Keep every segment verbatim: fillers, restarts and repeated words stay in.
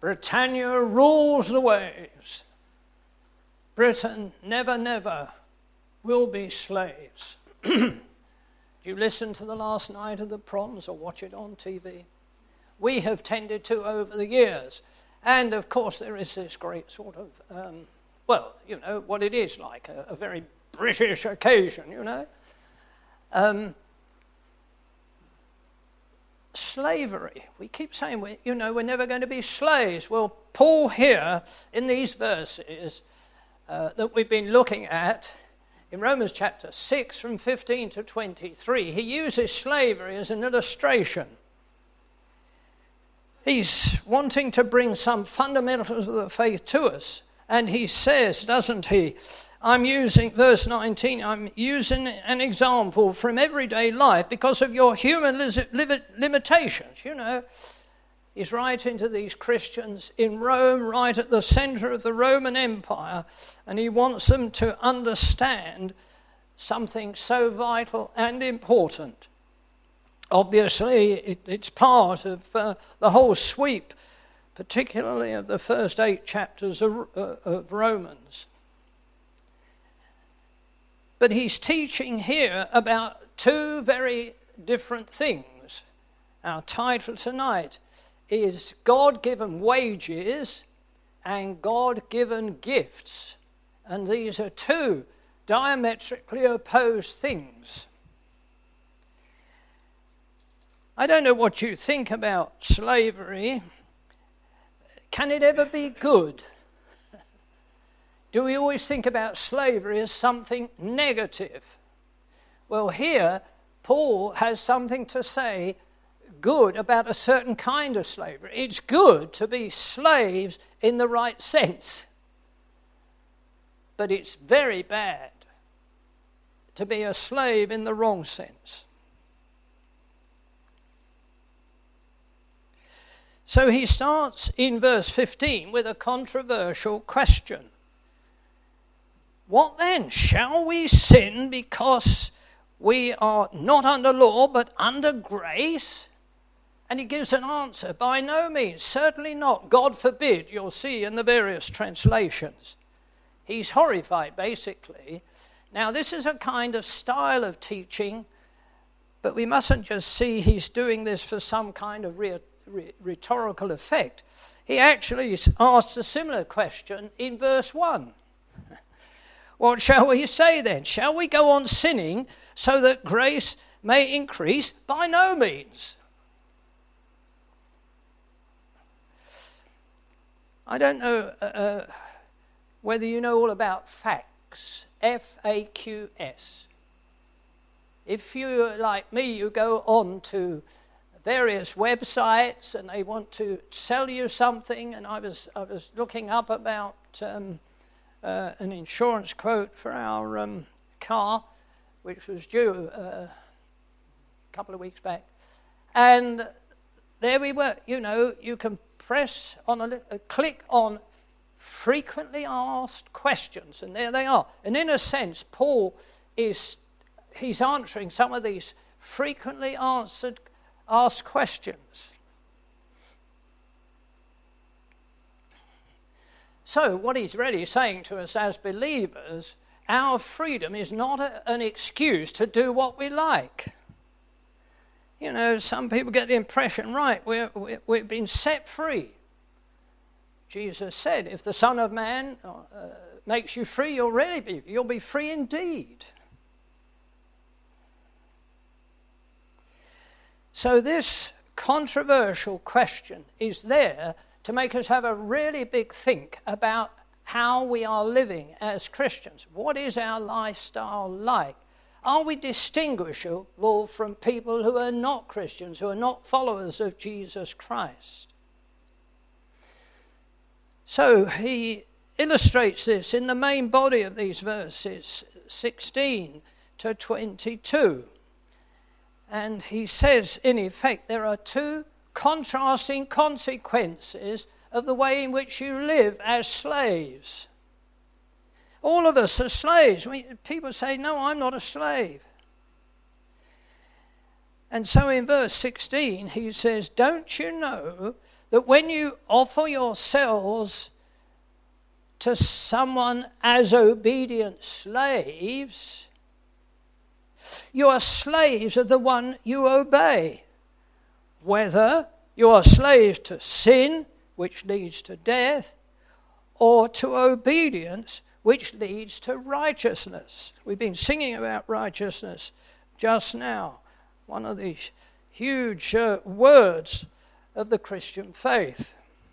Britannia rules the waves. Britain never, never will be slaves. Do you listen to the last night of the proms or watch it on T V? We have tended to over the years. And, of course, there is this great sort of, um, well, you know, what it is like, a, a very British occasion, you know. Um, slavery. We keep saying, we, you know, we're never going to be slaves. Well, Paul here, in these verses uh, that we've been looking at, in Romans chapter six, from fifteen to twenty-three, he uses slavery as an illustration. He's wanting to bring some fundamentals of the faith to us. And he says, doesn't he, I'm using, verse nineteen, I'm using an example from everyday life because of your human limitations. You know, he's writing to these Christians in Rome, right at the center of the Roman Empire, and he wants them to understand something so vital and important. Obviously, it, it's part of uh, the whole sweep, particularly of the first eight chapters of, uh, of Romans. But he's teaching here about two very different things. Our title tonight is God-given wages and God-given gifts. And these are two diametrically opposed things. I don't know what you think about slavery. Can it ever be good? Do we always think about slavery as something negative? Well, here, Paul has something to say good about a certain kind of slavery. It's good to be slaves in the right sense. But it's very bad to be a slave in the wrong sense. So he starts in verse fifteen with a controversial question. What then? Shall we sin because we are not under law but under grace? And he gives an answer. By no means, certainly not. God forbid, you'll see in the various translations. He's horrified, basically. Now, this is a kind of style of teaching, but we mustn't just see he's doing this for some kind of re- re- rhetorical effect. He actually asks a similar question in verse one. What shall we say then? Shall we go on sinning so that grace may increase? By no means. I don't know uh, whether you know all about facts, F A Q S. If you, like me, you go on to various websites and they want to sell you something, and I was I was looking up about um, uh, an insurance quote for our um, car, which was due uh, a couple of weeks back, and there we were. You know, you can press on a, a click on frequently asked questions, and there they are. And in a sense, Paul is he's answering some of these frequently answered asked questions. So what he's really saying to us as believers, our freedom is not a, an excuse to do what we like. You know, some people get the impression, right, we're, we're, we've been set free. Jesus said, if the Son of Man uh, makes you free, you'll really be, you'll be free indeed. So this controversial question is there to make us have a really big think about how we are living as Christians. What is our lifestyle like? Are we distinguishable from people who are not Christians, who are not followers of Jesus Christ? So he illustrates this in the main body of these verses, sixteen to twenty-two. And he says, in effect, there are two contrasting consequences of the way in which you live as slaves. All of us are slaves. We, people say, no, I'm not a slave. And so in verse sixteen, he says, don't you know that when you offer yourselves to someone as obedient slaves, you are slaves of the one you obey. Whether you are slaves to sin, which leads to death, or to obedience, which leads to righteousness. We've been singing about righteousness just now, one of these huge uh, words of the Christian faith.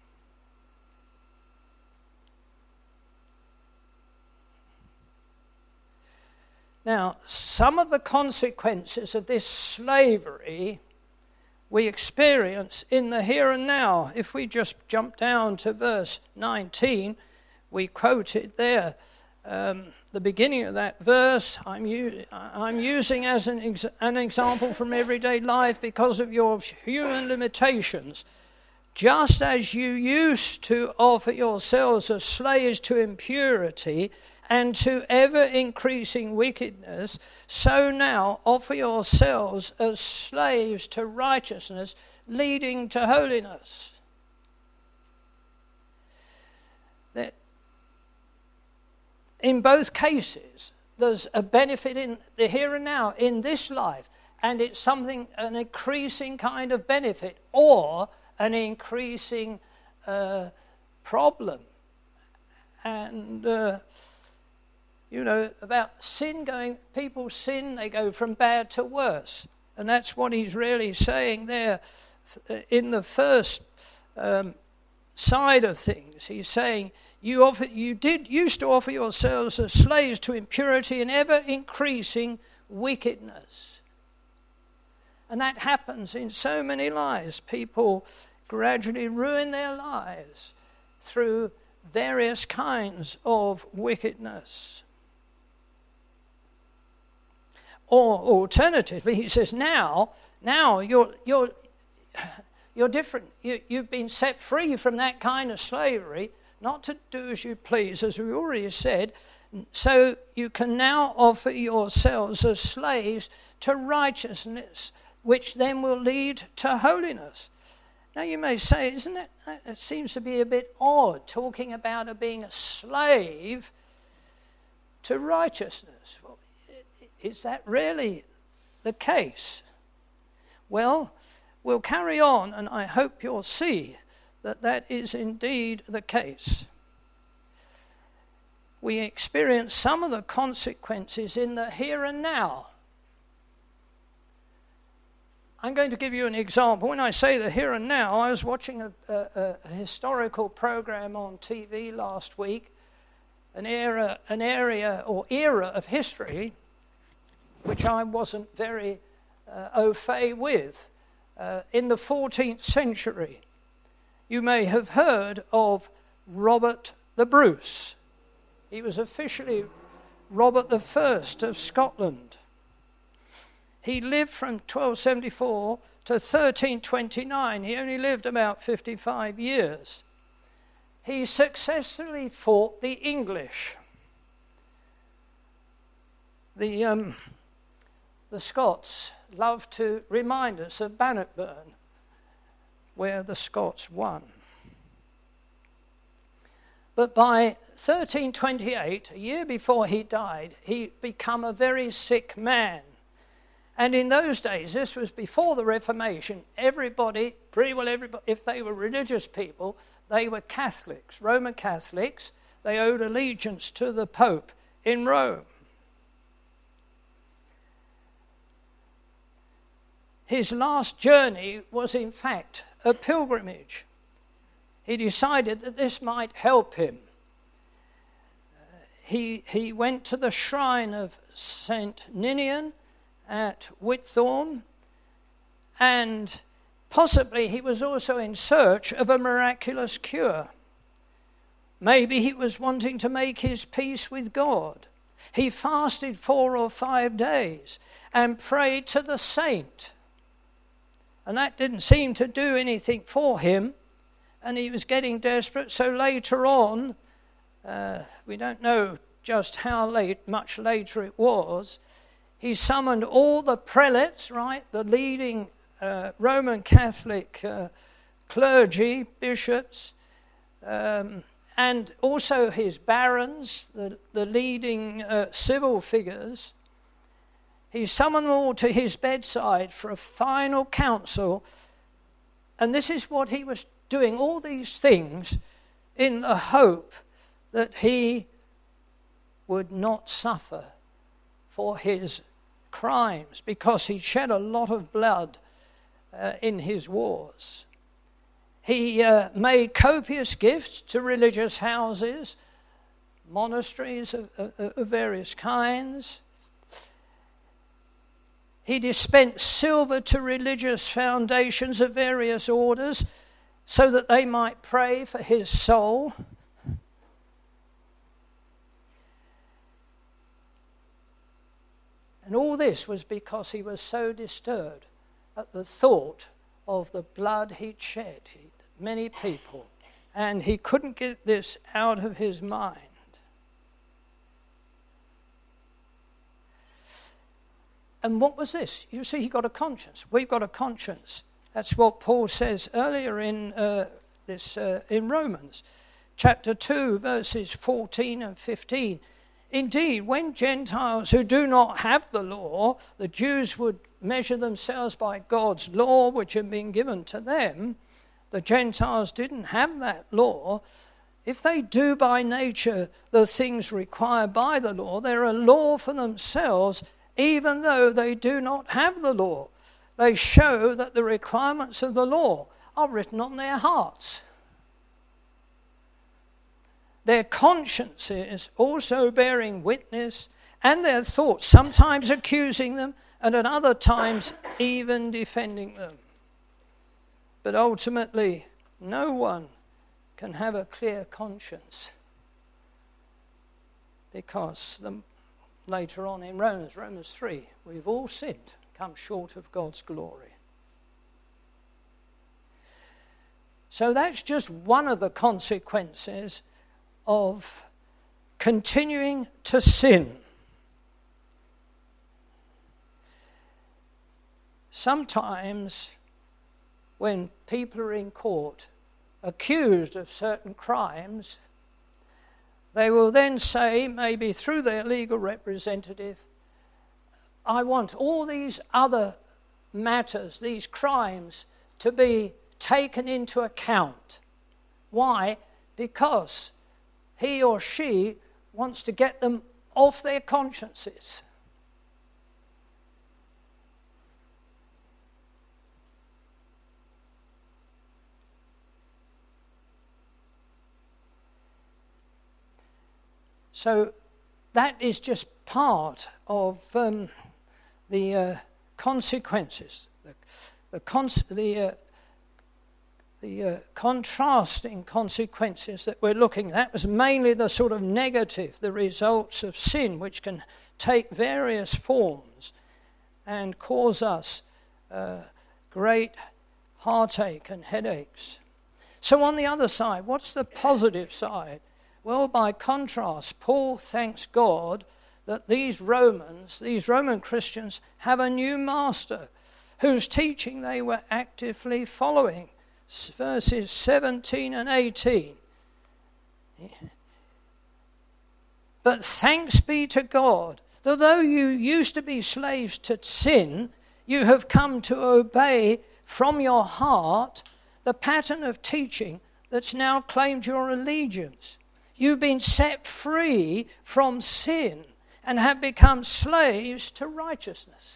Now, some of the consequences of this slavery we experience in the here and now. If we just jump down to verse nineteen, we quoted there um, the beginning of that verse. I'm, u- I'm using as an, ex- an example from everyday life because of your human limitations. Just as you used to offer yourselves as slaves to impurity and to ever-increasing wickedness, so now offer yourselves as slaves to righteousness, leading to holiness. That in both cases, there's a benefit in the here and now, in this life, and it's something, an increasing kind of benefit, or an increasing uh, problem. And... Uh, You know, about sin going, people sin, they go from bad to worse. And that's what he's really saying there in the first um, side of things. He's saying, you offer, you did used to offer yourselves as slaves to impurity and ever-increasing wickedness. And that happens in so many lives. People gradually ruin their lives through various kinds of wickedness. Or alternatively, he says, now, now you're you're you're different. You, you've been set free from that kind of slavery, not to do as you please, as we already said. So you can now offer yourselves as slaves to righteousness, which then will lead to holiness. Now you may say, isn't it? It seems to be a bit odd talking about a being a slave to righteousness. Well, is that really the case? Well, we'll carry on, and I hope you'll see that that is indeed the case. We experience some of the consequences in the here and now. I'm going to give you an example. When I say the here and now, I was watching a, a, a historical program on T V last week, an era, an area or era of history which I wasn't very uh, au fait with. Uh, in the fourteenth century, you may have heard of Robert the Bruce. He was officially Robert the First of Scotland. He lived from twelve seventy-four to thirteen twenty-nine. He only lived about fifty-five years. He successfully fought the English. The... Um, The Scots love to remind us of Bannockburn, where the Scots won. But by thirteen twenty-eight, a year before he died, he'd become a very sick man. And in those days, this was before the Reformation, everybody, pretty well everybody, if they were religious people, they were Catholics, Roman Catholics. They owed allegiance to the Pope in Rome. His last journey was, in fact, a pilgrimage. He decided that this might help him. Uh, he, he went to the shrine of Saint Ninian at Whitthorne, and possibly he was also in search of a miraculous cure. Maybe he was wanting to make his peace with God. He fasted four or five days and prayed to the saint. And that didn't seem to do anything for him. And he was getting desperate. So later on, uh, we don't know just how late, much later it was, he summoned all the prelates, right, the leading uh, Roman Catholic uh, clergy, bishops, um, and also his barons, the, the leading uh, civil figures. He summoned them all to his bedside for a final council. And this is what he was doing, all these things in the hope that he would not suffer for his crimes, because he shed a lot of blood uh, in his wars. He uh, made copious gifts to religious houses, monasteries of, of, of various kinds. He dispensed silver to religious foundations of various orders so that they might pray for his soul. And all this was because he was so disturbed at the thought of the blood he'd shed, many people, and he couldn't get this out of his mind. And what was this? You see, he got a conscience. We've got a conscience. That's what Paul says earlier in uh, this uh, in Romans, chapter two, verses fourteen and fifteen. Indeed, when Gentiles who do not have the law, the Jews would measure themselves by God's law, which had been given to them. The Gentiles didn't have that law. If they do by nature the things required by the law, they're a law for themselves, even though they do not have the law. They show that the requirements of the law are written on their hearts. Their consciences also bearing witness, and their thoughts sometimes accusing them, and at other times even defending them. But ultimately, no one can have a clear conscience, because the, later on in Romans, Romans three, we've all sinned, come short of God's glory. So that's just one of the consequences of continuing to sin. Sometimes when people are in court accused of certain crimes, they will then say, maybe through their legal representative, I want all these other matters, these crimes, to be taken into account. Why? Because he or she wants to get them off their consciences. So that is just part of um, the uh, consequences, the the, cons- the, uh, the uh, contrasting consequences that we're looking at. That was mainly the sort of negative, the results of sin, which can take various forms and cause us uh, great heartache and headaches. So on the other side, what's the positive side? Well, by contrast, Paul thanks God that these Romans, these Roman Christians, have a new master whose teaching they were actively following. Verses seventeen and eighteen. But thanks be to God, that though you used to be slaves to sin, you have come to obey from your heart the pattern of teaching that's now claimed your allegiance. You've been set free from sin and have become slaves to righteousness.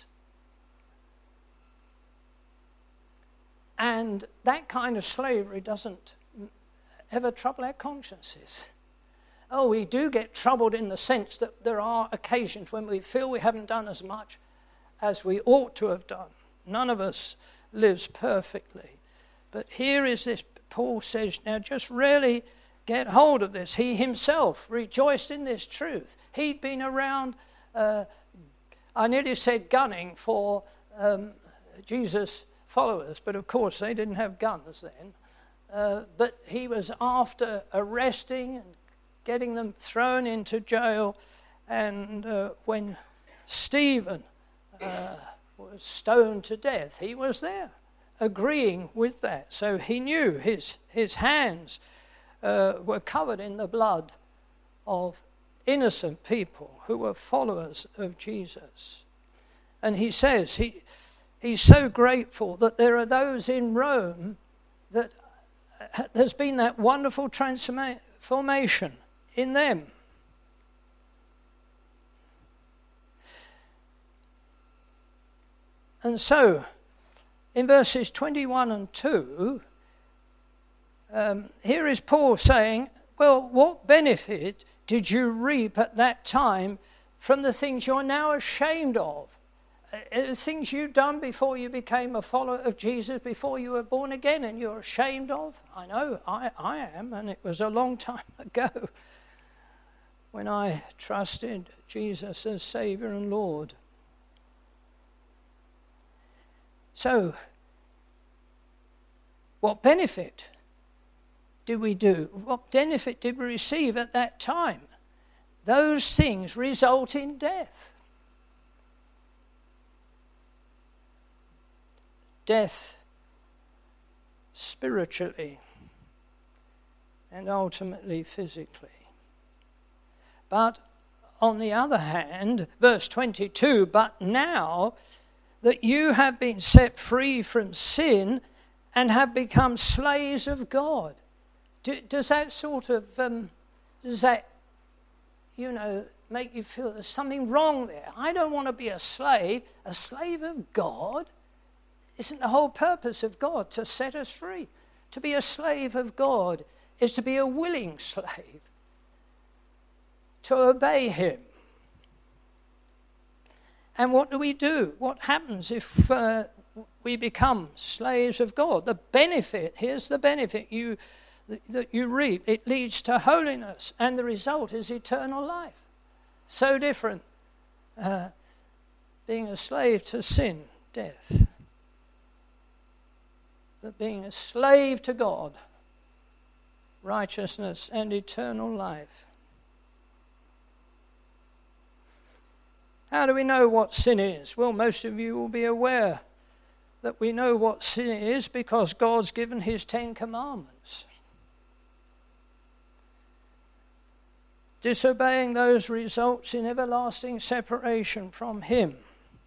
And that kind of slavery doesn't ever trouble our consciences. Oh, we do get troubled in the sense that there are occasions when we feel we haven't done as much as we ought to have done. None of us lives perfectly. But here is this, Paul says, now just really get hold of this. He himself rejoiced in this truth. He'd been around, uh, I nearly said gunning for um, Jesus' followers, but of course they didn't have guns then. Uh, but he was after arresting and getting them thrown into jail. And uh, when Stephen uh, was stoned to death, he was there. agreeing with that. So he knew his, his hands uh, were covered in the blood of innocent people who were followers of Jesus. And he says he he's so grateful that there are those in Rome that there's been that wonderful transformation in them. And so, in verses twenty-one and two, um, here is Paul saying, well, what benefit did you reap at that time from the things you're now ashamed of? Uh, things you've done before you became a follower of Jesus, before you were born again, and you're ashamed of? I know, I, I am, and it was a long time ago when I trusted Jesus as Saviour and Lord. So, what benefit did we do? What benefit did we receive at that time? Those things result in death. Death spiritually and ultimately physically. But on the other hand, verse twenty-two, but now that you have been set free from sin and have become slaves of God. Do, does that sort of, um, does that, you know, make you feel there's something wrong there? I don't want to be a slave. A slave of God? Isn't the whole purpose of God to set us free? To be a slave of God is to be a willing slave, to obey him. And what do we do? What happens if uh, we become slaves of God? The benefit, here's the benefit you that you reap. It leads to holiness, and the result is eternal life. So different. Uh, being a slave to sin, death. But being a slave to God, righteousness and eternal life. How do we know what sin is? Well, most of you will be aware that we know what sin is because God's given his Ten Commandments. Disobeying those results in everlasting separation from him.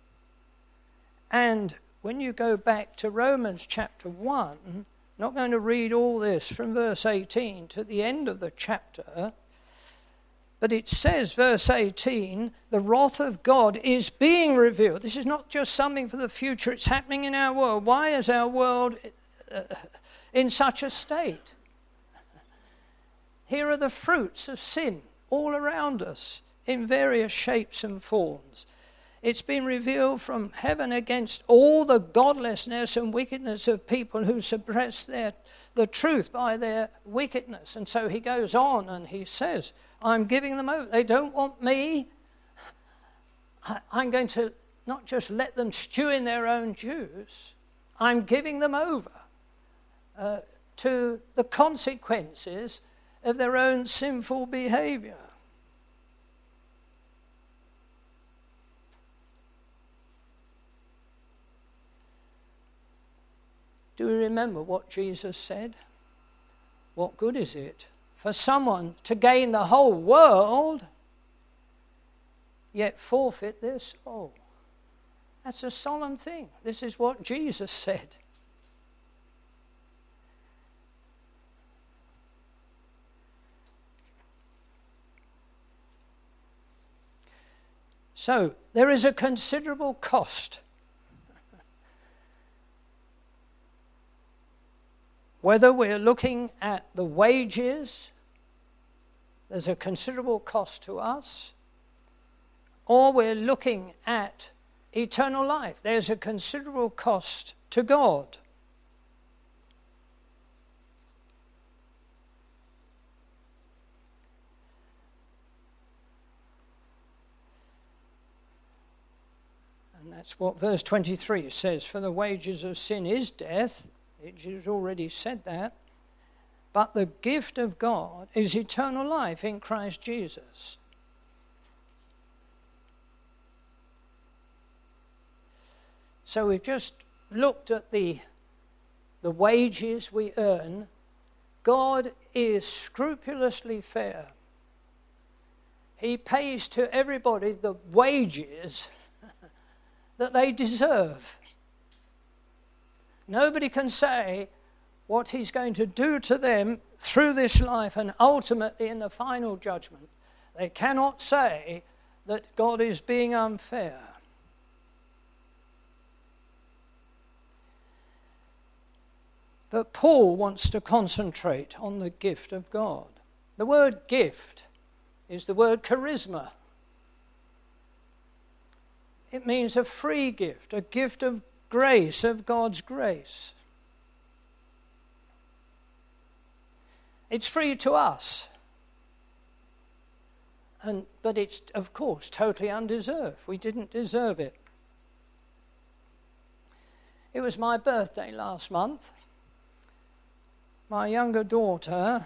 And when you go back to Romans chapter one, not going to read all this from verse eighteen to the end of the chapter, but it says, verse eighteen, the wrath of God is being revealed. This is not just something for the future, it's happening in our world. Why is our world uh, in such a state? Here are the fruits of sin all around us in various shapes and forms. It's been revealed from heaven against all the godlessness and wickedness of people who suppress their, the truth by their wickedness. And so he goes on and he says, I'm giving them over. They don't want me. I, I'm going to not just let them stew in their own juice. I'm giving them over uh, to the consequences of their own sinful behavior. Do we remember what Jesus said? What good is it for someone to gain the whole world, yet forfeit their soul? That's a solemn thing. This is what Jesus said. So, there is a considerable cost. Whether we're looking at the wages, there's a considerable cost to us, or we're looking at eternal life, there's a considerable cost to God. And that's what verse twenty-three says, for the wages of sin is death. It has already said that. But the gift of God is eternal life in Christ Jesus. So we've just looked at the the wages we earn, God is scrupulously fair. He pays to everybody the wages that they deserve. Nobody can say what he's going to do to them through this life and ultimately in the final judgment. They cannot say that God is being unfair. But Paul wants to concentrate on the gift of God. The word gift is the word charisma. It means a free gift, a gift of grace, of God's grace. It's free to us. And, but it's, of course, totally undeserved. We didn't deserve it. It was my birthday last month. My younger daughter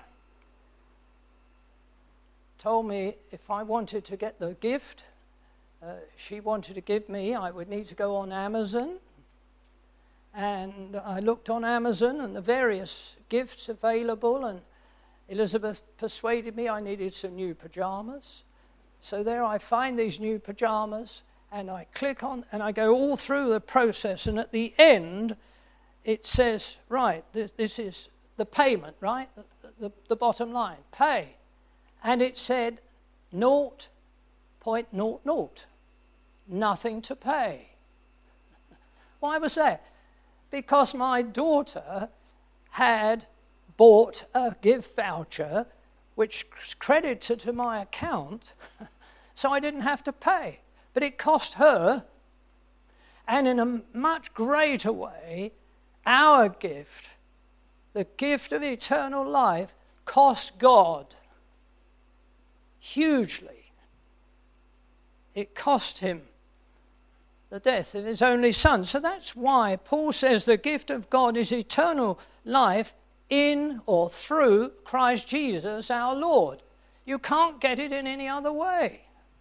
told me if I wanted to get the gift uh, she wanted to give me, I would need to go on Amazon. And I looked on Amazon and the various gifts available, and Elizabeth persuaded me I needed some new pajamas. So there I find these new pajamas, and I click on, and I go all through the process, and at the end it says, right, this, this is the payment, right? The, the, the bottom line, pay. And it said zero point zero zero, nothing to pay. Why was that? Because my daughter had bought a gift voucher which credited to my account, so I didn't have to pay. But it cost her, and in a much greater way, our gift, the gift of eternal life, cost God hugely. It cost him the death of his only son. So that's why Paul says the gift of God is eternal life in or through Christ Jesus our Lord. You can't get it in any other way.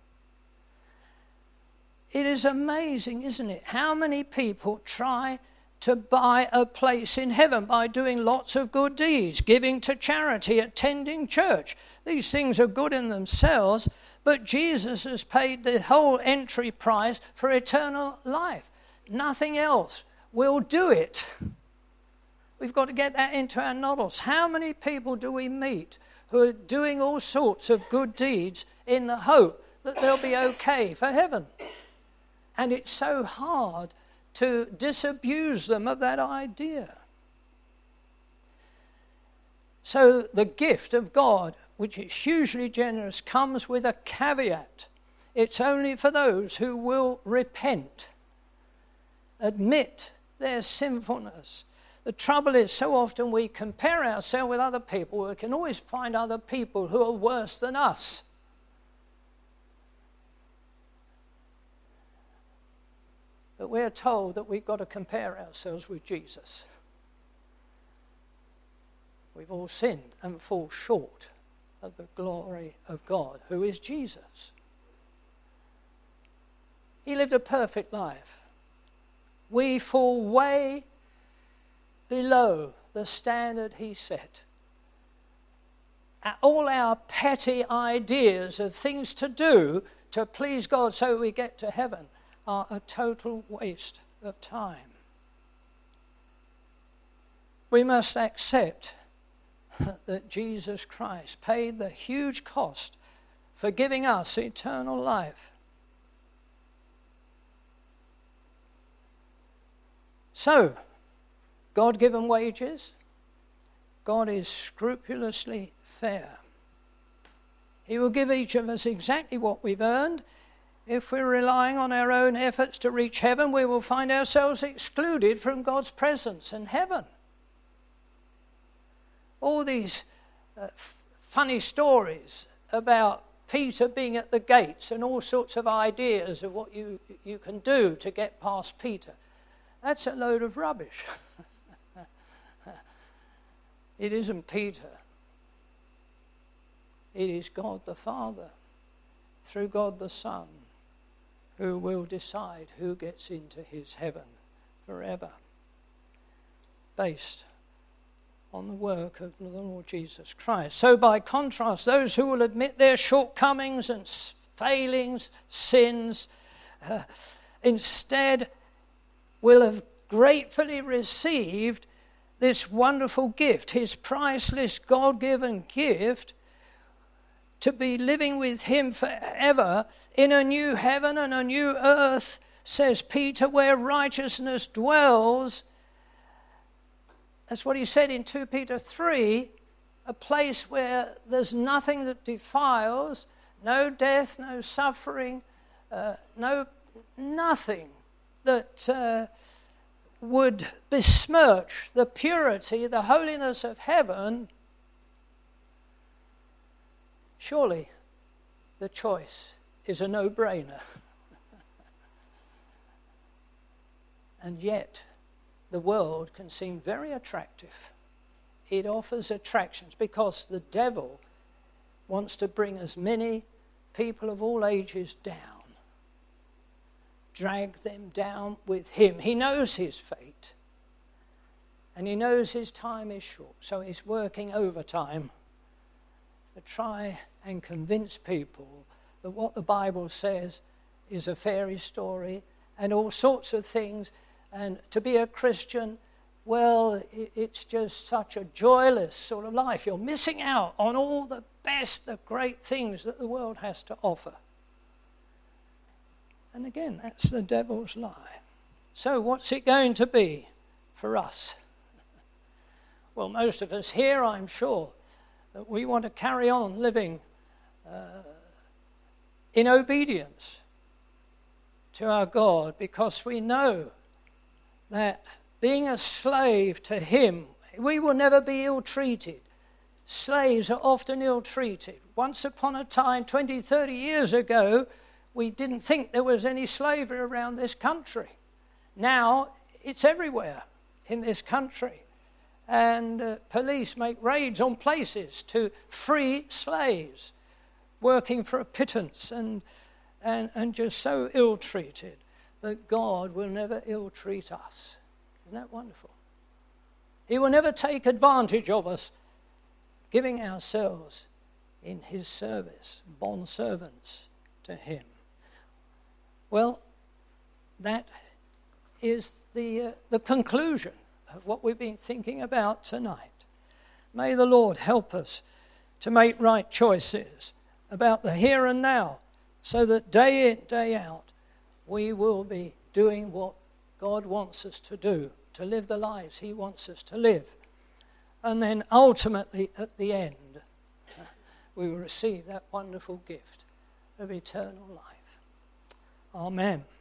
It is amazing, isn't it? How many people try to buy a place in heaven by doing lots of good deeds, giving to charity, attending church. These things are good in themselves, but Jesus has paid the whole entry price for eternal life. Nothing else will do it. We've got to get that into our noddles. How many people do we meet who are doing all sorts of good deeds in the hope that they'll be okay for heaven? And it's so hard to disabuse them of that idea. So the gift of God, which is hugely generous, comes with a caveat. It's only for those who will repent, admit their sinfulness. The trouble is, so often we compare ourselves with other people. We can always find other people who are worse than us. But we're told that we've got to compare ourselves with Jesus. We've all sinned and fall short of the glory of God, who is Jesus. He lived a perfect life. We fall way below the standard he set. All our petty ideas of things to do to please God so we get to heaven are a total waste of time. We must accept that Jesus Christ paid the huge cost for giving us eternal life. So, God-given wages, God is scrupulously fair. He will give each of us exactly what we've earned. If we're relying on our own efforts to reach heaven, we will find ourselves excluded from God's presence in heaven. All these uh, f- funny stories about Peter being at the gates and all sorts of ideas of what you, you can do to get past Peter, that's a load of rubbish. It isn't Peter. It is God the Father, through God the Son, who will decide who gets into his heaven forever. based on the work of the Lord Jesus Christ. So by contrast, those who will admit their shortcomings and failings, sins, uh, instead will have gratefully received this wonderful gift, his priceless God-given gift, to be living with him forever in a new heaven and a new earth, says Peter, where righteousness dwells. That's what he said in Second Peter three, a place where there's nothing that defiles, no death, no suffering, uh, no nothing that uh, would besmirch the purity, the holiness of heaven. Surely the choice is a no-brainer. And yet the world can seem very attractive. It offers attractions because the devil wants to bring as many people of all ages down, drag them down with him. He knows his fate, and he knows his time is short, so he's working overtime to try and convince people that what the Bible says is a fairy story and all sorts of things, and to be a Christian, well, it's just such a joyless sort of life. You're missing out on all the best, the great things that the world has to offer. And again, that's the devil's lie. So what's it going to be for us? Well, most of us here, I'm sure, that we want to carry on living uh, in obedience to our God, because we know that being a slave to him, we will never be ill-treated. Slaves are often ill-treated. Once upon a time, twenty, thirty years ago, we didn't think there was any slavery around this country. Now, it's everywhere in this country. And uh, police make raids on places to free slaves working for a pittance and, and, and just so ill-treated. But God will never ill-treat us. Isn't that wonderful? He will never take advantage of us, giving ourselves in his service, bond servants to him. Well, that is the uh, the conclusion of what we've been thinking about tonight. May the Lord help us to make right choices about the here and now, so that day in, day out, we will be doing what God wants us to do, to live the lives he wants us to live. And then ultimately, at the end, we will receive that wonderful gift of eternal life. Amen.